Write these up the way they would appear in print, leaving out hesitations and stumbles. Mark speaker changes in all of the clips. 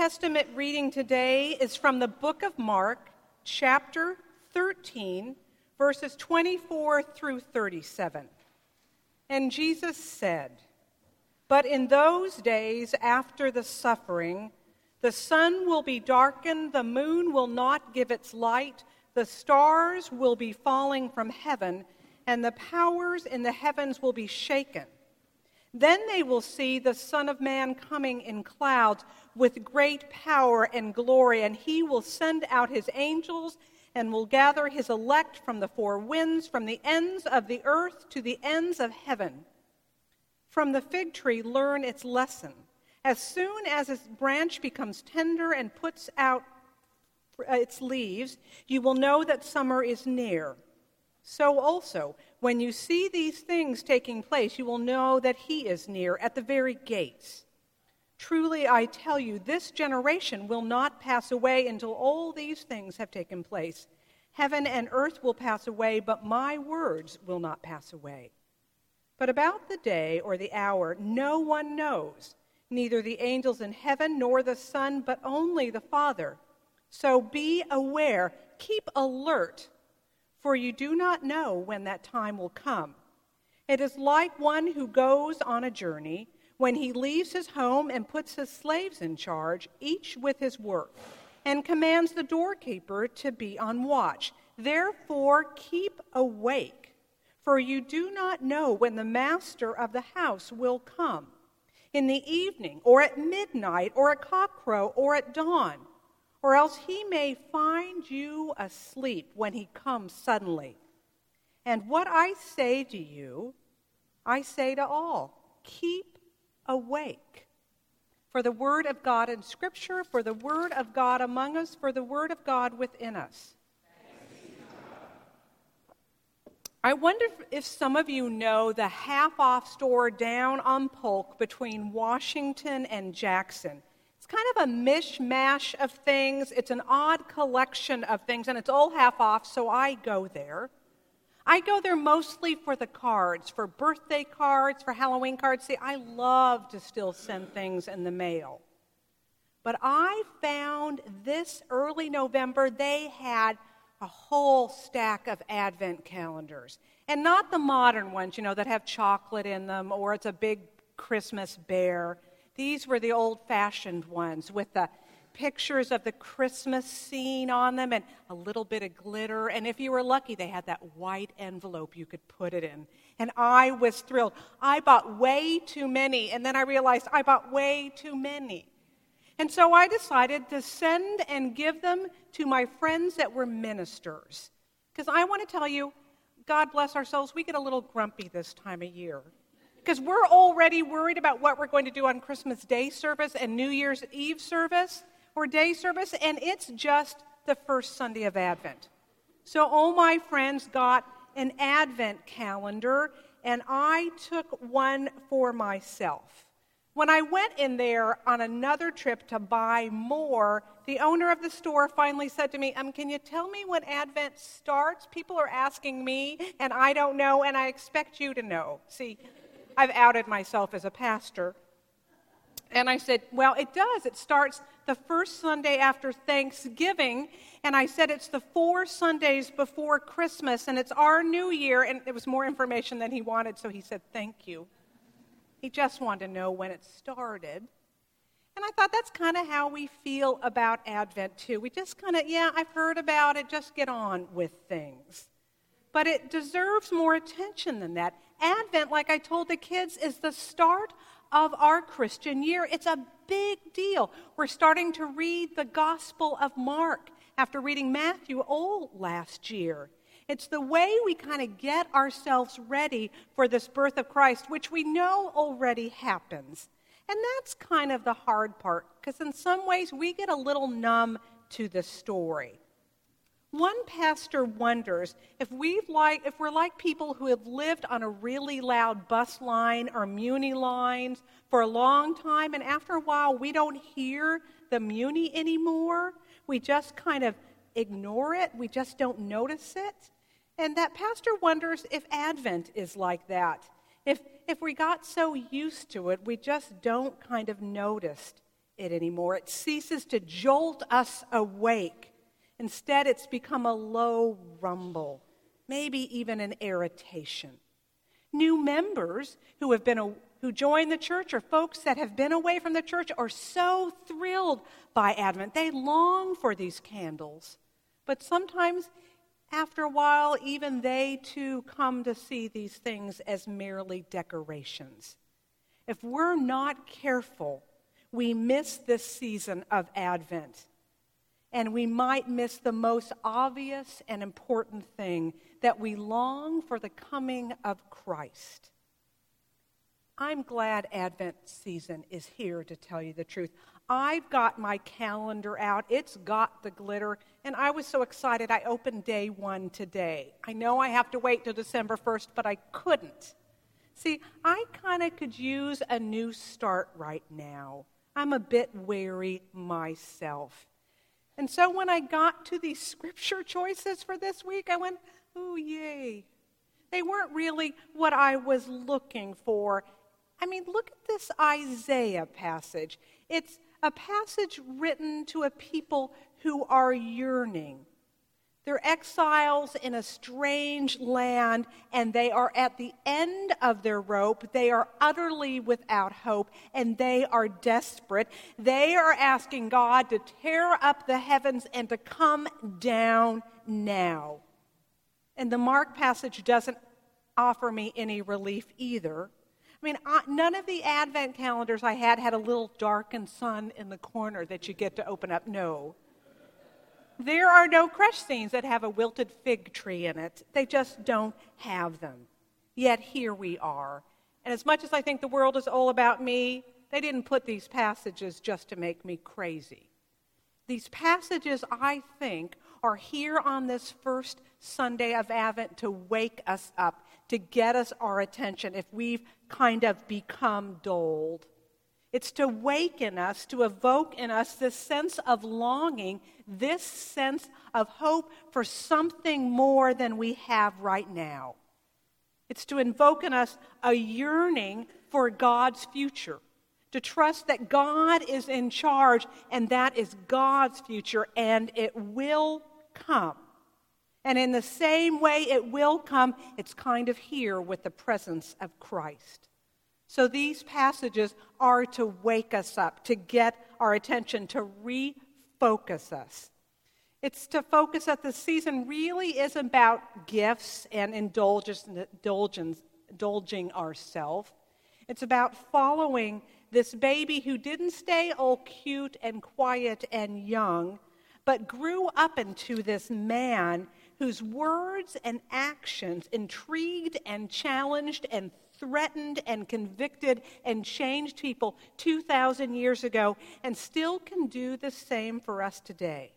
Speaker 1: Testament reading today is from the book of Mark, chapter 13, verses 24 through 37. And Jesus said, "But in those days after the suffering, the sun will be darkened, the moon will not give its light, the stars will be falling from heaven, and the powers in the heavens will be shaken. Then they will see the Son of Man coming in clouds with great power and glory, and he will send out his angels and will gather his elect from the four winds, from the ends of the earth to the ends of heaven. From the fig tree learn its lesson. As soon as its branch becomes tender and puts out its leaves, you will know that summer is near. So also, when you see these things taking place, you will know that he is near at the very gates. Truly, I tell you, this generation will not pass away until all these things have taken place. Heaven and earth will pass away, but my words will not pass away. But about the day or the hour, no one knows, neither the angels in heaven nor the Son, but only the Father. So be aware, keep alert, for you do not know when that time will come. It is like one who goes on a journey, when he leaves his home and puts his slaves in charge, each with his work, and commands the doorkeeper to be on watch. Therefore, keep awake, for you do not know when the master of the house will come, in the evening, or at midnight, or at cockcrow, or at dawn, or else he may find you asleep when he comes suddenly. And what I say to you, I say to all, keep awake. For the word of God in Scripture, for the word of God among us, for the word of God within us." I wonder if some of you know the half-off store down on Polk between Washington and Jackson. It's kind of a mishmash of things. It's an odd collection of things, and it's all half off, so I go there. I go there mostly for the cards, for birthday cards, for Halloween cards. See, I love to still send things in the mail. But I found this early November, they had a whole stack of Advent calendars. And not the modern ones, that have chocolate in them, or it's a big Christmas bear. These were the old-fashioned ones with the pictures of the Christmas scene on them and a little bit of glitter. And if you were lucky, they had that white envelope you could put it in. And I was thrilled. I bought way too many, and then I realized I bought way too many. And so I decided to send and give them to my friends that were ministers. Because I want to tell you, God bless our souls, we get a little grumpy this time of year. Because we're already worried about what we're going to do on Christmas Day service and New Year's Eve service or day service, and it's just the first Sunday of Advent. So all my friends got an Advent calendar, and I took one for myself. When I went in there on another trip to buy more, the owner of the store finally said to me, "Can you tell me when Advent starts? People are asking me, and I don't know, and I expect you to know." See, I've outed myself as a pastor. And I said, "Well, it does. It starts the first Sunday after Thanksgiving." And I said, "It's the 4 Sundays before Christmas, and it's our new year." And it was more information than he wanted, so he said, "Thank you." He just wanted to know when it started. And I thought that's kind of how we feel about Advent, too. We just kind of, I've heard about it, just get on with things. But it deserves more attention than that. Advent, like I told the kids, is the start of our Christian year. It's a big deal. We're starting to read the Gospel of Mark after reading Matthew all last year. It's the way we kind of get ourselves ready for this birth of Christ, which we know already happens. And that's kind of the hard part, because in some ways we get a little numb to the story. One pastor wonders if we're like people who have lived on a really loud bus line or Muni lines for a long time, and after a while we don't hear the Muni anymore. We just kind of ignore it. We just don't notice it. And that pastor wonders if Advent is like that. If we got so used to it, we just don't kind of notice it anymore. It ceases to jolt us awake. Instead, it's become a low rumble, maybe even an irritation. New members who join the church, or folks that have been away from the church, are so thrilled by Advent. They long for these candles. But sometimes, after a while, even they too come to see these things as merely decorations. If we're not careful, we miss this season of Advent. And we might miss the most obvious and important thing, that we long for the coming of Christ. I'm glad Advent season is here, to tell you the truth. I've got my calendar out. It's got the glitter. And I was so excited I opened day 1 today. I know I have to wait till December 1st, but I couldn't. See, I kind of could use a new start right now. I'm a bit wary myself. And so when I got to these scripture choices for this week, I went, ooh, yay. They weren't really what I was looking for. I mean, look at this Isaiah passage. It's a passage written to a people who are yearning. They're exiles in a strange land, and they are at the end of their rope. They are utterly without hope, and they are desperate. They are asking God to tear up the heavens and to come down now. And the Mark passage doesn't offer me any relief either. I mean, none of the Advent calendars I had a little darkened sun in the corner that you get to open up. No. There are no creche scenes that have a wilted fig tree in it. They just don't have them. Yet here we are. And as much as I think the world is all about me, they didn't put these passages just to make me crazy. These passages, I think, are here on this first Sunday of Advent to wake us up, to get us our attention if we've kind of become dulled. It's to waken us, to evoke in us this sense of longing, this sense of hope for something more than we have right now. It's to invoke in us a yearning for God's future, to trust that God is in charge and that is God's future and it will come. And in the same way it will come, it's kind of here with the presence of Christ. So these passages are to wake us up, to get our attention, to refocus us. It's to focus that the season really is about gifts and indulging ourselves. It's about following this baby who didn't stay all cute and quiet and young, but grew up into this man whose words and actions intrigued and challenged and threatened and convicted and changed people 2,000 years ago and still can do the same for us today.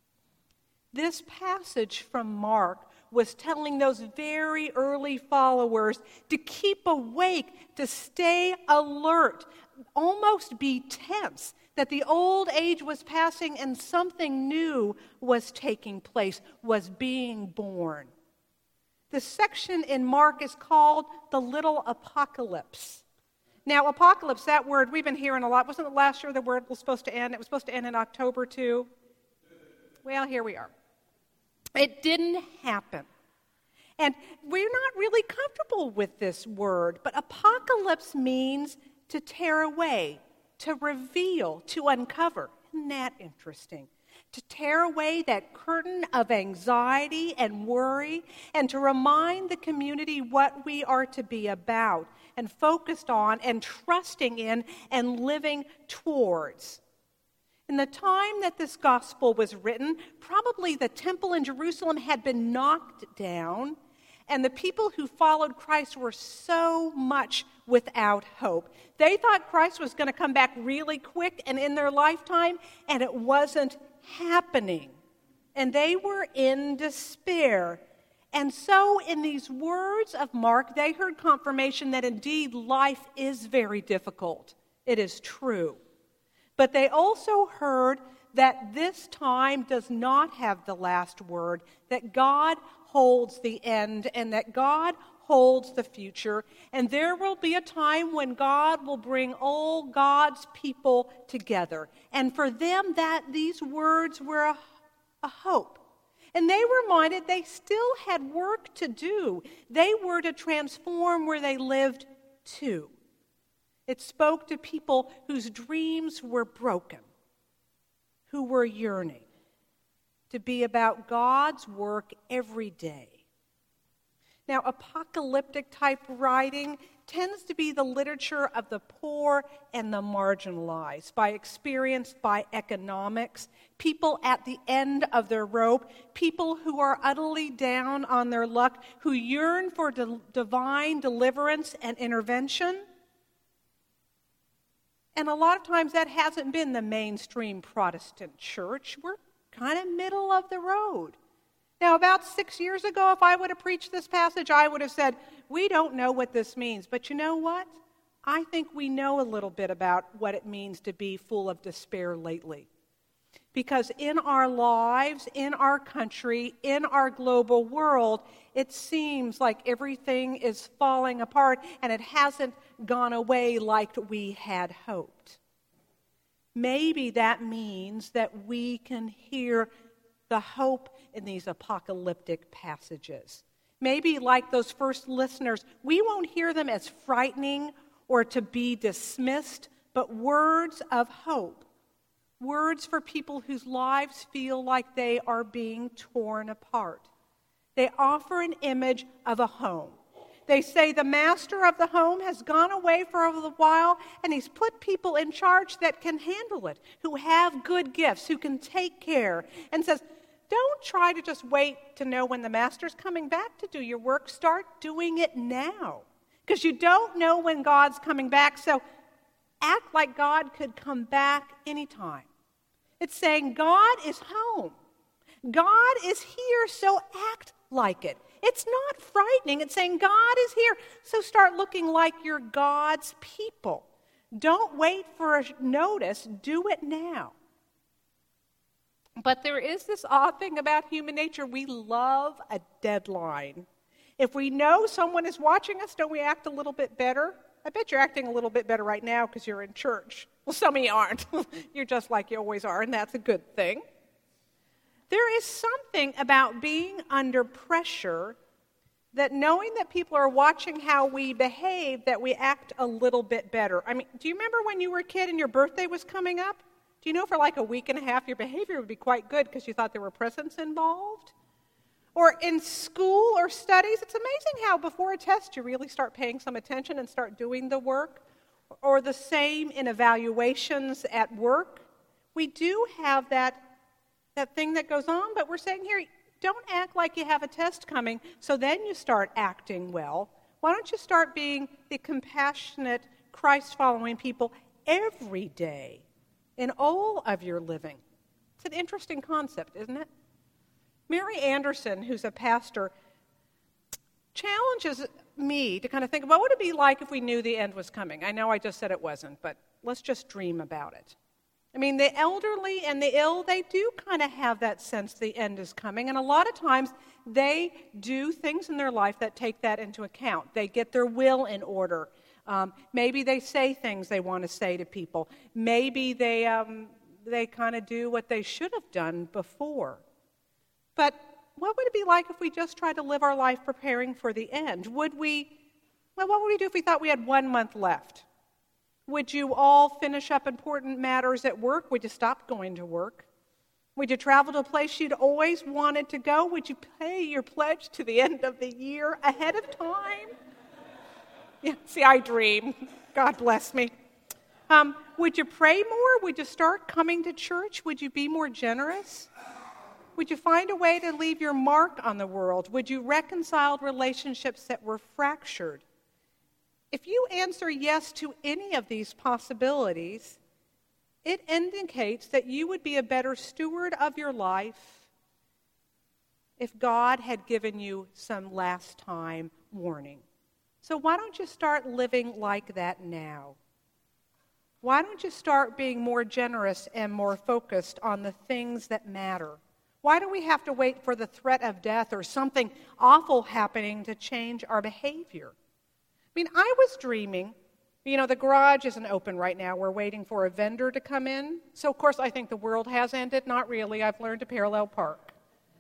Speaker 1: This passage from Mark was telling those very early followers to keep awake, to stay alert, almost be tense, that the old age was passing and something new was taking place, was being born. The section in Mark is called the Little Apocalypse. Now, apocalypse, that word we've been hearing a lot. Wasn't it last year the word was supposed to end? It was supposed to end in October too. Well, here we are. It didn't happen. And we're not really comfortable with this word, but apocalypse means to tear away, to reveal, to uncover. Isn't that interesting? To tear away that curtain of anxiety and worry, and to remind the community what we are to be about and focused on and trusting in and living towards. In the time that this gospel was written, probably the temple in Jerusalem had been knocked down, and the people who followed Christ were so much without hope. They thought Christ was going to come back really quick and in their lifetime, and it wasn't happening. And they were in despair. And so in these words of Mark, they heard confirmation that indeed life is very difficult. It is true. But they also heard that this time does not have the last word, that God holds the end, and that God holds the future, and there will be a time when God will bring all God's people together. And for them, these words were a hope. And they were reminded they still had work to do. They were to transform where they lived too. It spoke to people whose dreams were broken, who were yearning to be about God's work every day. Now, apocalyptic type writing tends to be the literature of the poor and the marginalized, by experience, by economics, people at the end of their rope, people who are utterly down on their luck, who yearn for divine deliverance and intervention. And a lot of times that hasn't been the mainstream Protestant church. We're kind of middle of the road. Now, about 6 years ago, if I would have preached this passage, I would have said, we don't know what this means. But you know what? I think we know a little bit about what it means to be full of despair lately. Because in our lives, in our country, in our global world, it seems like everything is falling apart and it hasn't gone away like we had hoped. Maybe that means that we can hear the hope in these apocalyptic passages. Maybe like those first listeners, we won't hear them as frightening or to be dismissed, but words of hope. Words for people whose lives feel like they are being torn apart. They offer an image of a home. They say the master of the home has gone away for a little while, and he's put people in charge that can handle it, who have good gifts, who can take care, and says, don't try to just wait to know when the master's coming back to do your work. Start doing it now, because you don't know when God's coming back, so act like God could come back anytime. It's saying God is home. God is here, so act like it. It's not frightening. It's saying God is here, so start looking like you're God's people. Don't wait for a notice. Do it now. But there is this odd thing about human nature. We love a deadline. If we know someone is watching us, don't we act a little bit better? I bet you're acting a little bit better right now because you're in church. Well, some of you aren't. You're just like you always are, and that's a good thing. There is something about being under pressure that knowing that people are watching how we behave, that we act a little bit better. I mean, do you remember when you were a kid and your birthday was coming up? Do you know for like a week and a half your behavior would be quite good because you thought there were presents involved? Or in school or studies, it's amazing how before a test you really start paying some attention and start doing the work. Or the same in evaluations at work. We do have that thing that goes on, but we're saying here, don't act like you have a test coming, so then you start acting well. Why don't you start being the compassionate, Christ-following people every day in all of your living? It's an interesting concept, isn't it? Mary Anderson, who's a pastor, challenges me to kind of think, what would it be like if we knew the end was coming? I know I just said it wasn't, but let's just dream about it. I mean, the elderly and the ill, they do kind of have that sense the end is coming. And a lot of times, they do things in their life that take that into account. They get their will in order. Maybe they say things they want to say to people. Maybe they kind of do what they should have done before. But what would it be like if we just tried to live our life preparing for the end? What would we do if we thought we had 1 month left? Would you all finish up important matters at work? Would you stop going to work? Would you travel to a place you'd always wanted to go? Would you pay your pledge to the end of the year ahead of time? Yeah, see, I dream. God bless me. Would you pray more? Would you start coming to church? Would you be more generous? Would you find a way to leave your mark on the world? Would you reconcile relationships that were fractured? If you answer yes to any of these possibilities, it indicates that you would be a better steward of your life if God had given you some last time warning. So why don't you start living like that now? Why don't you start being more generous and more focused on the things that matter? Why do we have to wait for the threat of death or something awful happening to change our behavior? I mean, I was dreaming, the garage isn't open right now. We're waiting for a vendor to come in. So, of course, I think the world has ended. Not really. I've learned to parallel park.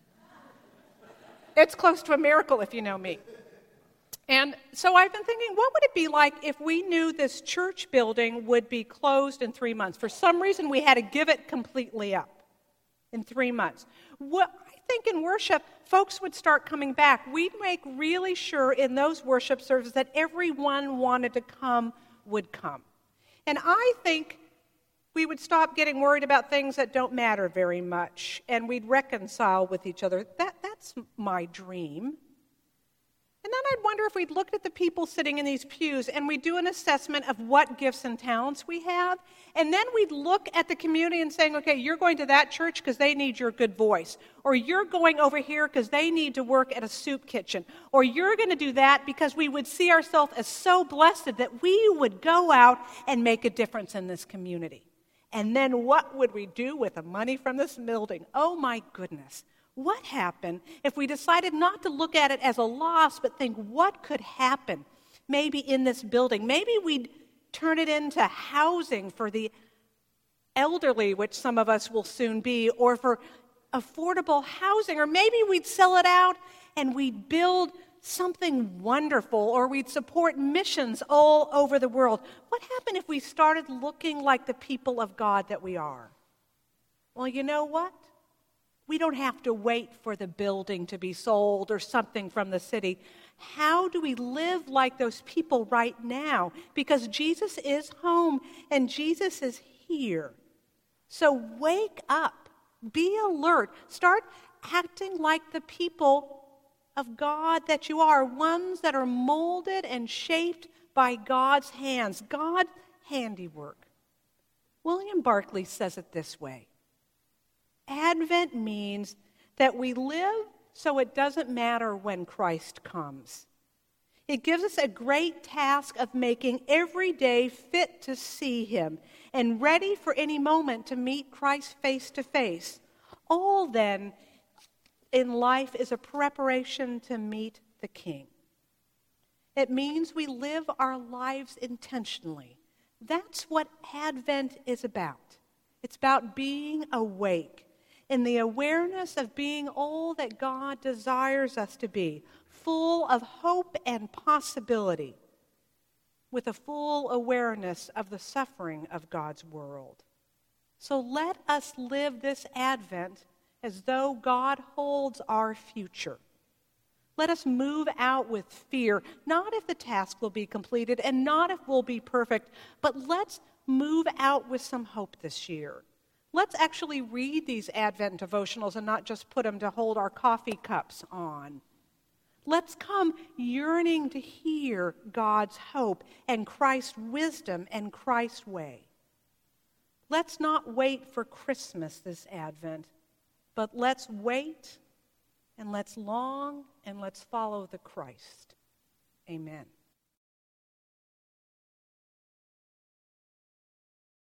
Speaker 1: It's close to a miracle if you know me. And so I've been thinking, what would it be like if we knew this church building would be closed in 3 months? For some reason, we had to give it completely up in 3 months. I think in worship, folks would start coming back. We'd make really sure in those worship services that everyone wanted to come would come. And I think we would stop getting worried about things that don't matter very much, and we'd reconcile with each other. That's my dream. And then I'd wonder if we'd looked at the people sitting in these pews and we'd do an assessment of what gifts and talents we have. And then we'd look at the community and saying, okay, you're going to that church because they need your good voice. Or you're going over here because they need to work at a soup kitchen. Or you're going to do that because we would see ourselves as so blessed that we would go out and make a difference in this community. And then what would we do with the money from this building? Oh my goodness. What happened if we decided not to look at it as a loss, but think what could happen maybe in this building? Maybe we'd turn it into housing for the elderly, which some of us will soon be, or for affordable housing, or maybe we'd sell it out and we'd build something wonderful, or we'd support missions all over the world. What happened if we started looking like the people of God that we are? Well, you know what? We don't have to wait for the building to be sold or something from the city. How do we live like those people right now? Because Jesus is home and Jesus is here. So wake up, be alert, start acting like the people of God that you are, ones that are molded and shaped by God's hands, God's handiwork. William Barclay says it this way. Advent means that we live so it doesn't matter when Christ comes. It gives us a great task of making every day fit to see him and ready for any moment to meet Christ face to face. All then in life is a preparation to meet the King. It means we live our lives intentionally. That's what Advent is about. It's about being awake in the awareness of being all that God desires us to be, full of hope and possibility, with a full awareness of the suffering of God's world. So let us live this Advent as though God holds our future. Let us move out with fear, not if the task will be completed and not if we'll be perfect, but let's move out with some hope this year. Let's actually read these Advent devotionals and not just put them to hold our coffee cups on. Let's come yearning to hear God's hope and Christ's wisdom and Christ's way. Let's not wait for Christmas this Advent, but let's wait and let's long and let's follow the Christ. Amen.